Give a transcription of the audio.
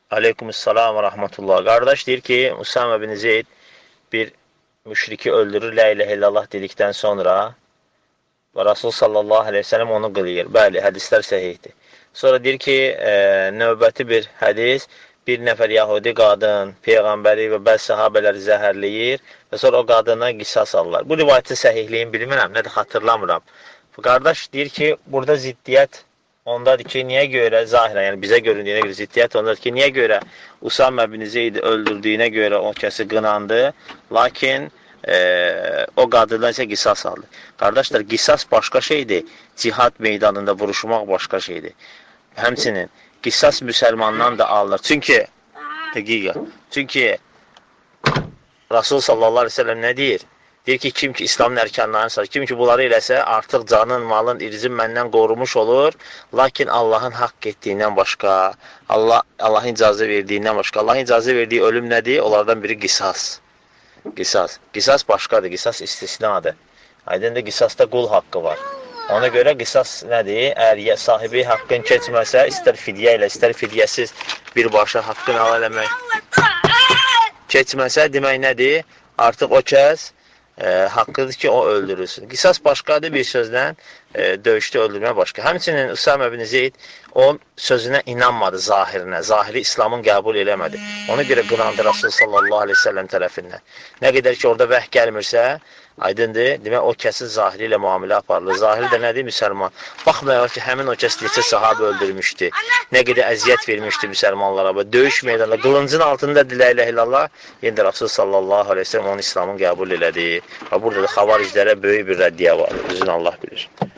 Aleykümselam və rahmetullah. Qardaş deyir ki, Usame bin Zeyd bir müşriki öldürür, la ilahe illallah dedikdən sonra və Rasul sallallahu aleyhi ve sellem onu qılıyır. Bəli, hədislər səhihdir. Sonra deyir ki, növbəti bir hədis, bir nəfər Yahudi qadın, Peyğəmbəri və bəzi sahabələri zəhərləyir və sonra o qadına qisas alırlar. Bu rivayəti səhihliyini bilmirəm, nədir xatırlamıram. Qardaş deyir ki, burada ziddiyyət ondadır ki, niyə görə, zahirən, yəni bizə göründüyünə görə ziddiyyət ondadır ki, niyə görə Usame bin Zeydi öldürdüyünə görə o kəsi qınandı, lakin o qadından isə qisas aldı. Qardaşlar, qisas başqa şeydir, cihad meydanında vuruşmaq başqa şeydir. Həmçinin, qisas müsəlmandan da alınır. Çünki Rasul sallallahu aleyhi ve sellem nə deyir? Deyir ki, kim ki İslamın ərkanlarını sayır, kim ki bunları eləsə, artıq canın, malın, irzin məndən qorumuş olur. Lakin Allahın haqq etdiyindən başqa, Allahın icazə verdiyindən başqa, Allahın icazə verdiyi ölüm nədir? Onlardan biri qisas. Qisas başqadır, qisas istisnadır. Aydındır, qisasda qul haqqı var. Ona görə qisas nədir? Əgər sahibi haqqın keçməsə, istər fidyə ilə, istər fidyəsiz birbaşa haqqını al eləmək keçməsə, demək nədir? Artıq o kəs haqqıdır ki, o öldürülsün. Qisas başqadır, bir sözlə döyüşdə öldürmə başqa. Həmçinin Usame bin Zeyd o sözünə inanmadı zahirinə. Zahiri İslamın qəbul eləmədi. Ona görə qınandı Rasul sallallahu aleyhi ve sellem tərəfindən. Nə qədər ki, orada vəh gəlmirsə, aydındır, demək o kəsin zahiri ilə müamilə aparılır. Zahiri də nədir? Müsəlman. Baxmayaq ki, həmin o kəs neçə sahabə öldürmüşdü. Nə qədər əziyyət vermişdi müsəlmanlara. Döyüş meydanında, qılıncın altında la ilahe illallah, yenə də Rasul sallallahu aleyhi ve sellem onun İslamın qəbul elədi. Və burada da xavariclərə böyük bir rəddiyə var. Üzün Allah bilir.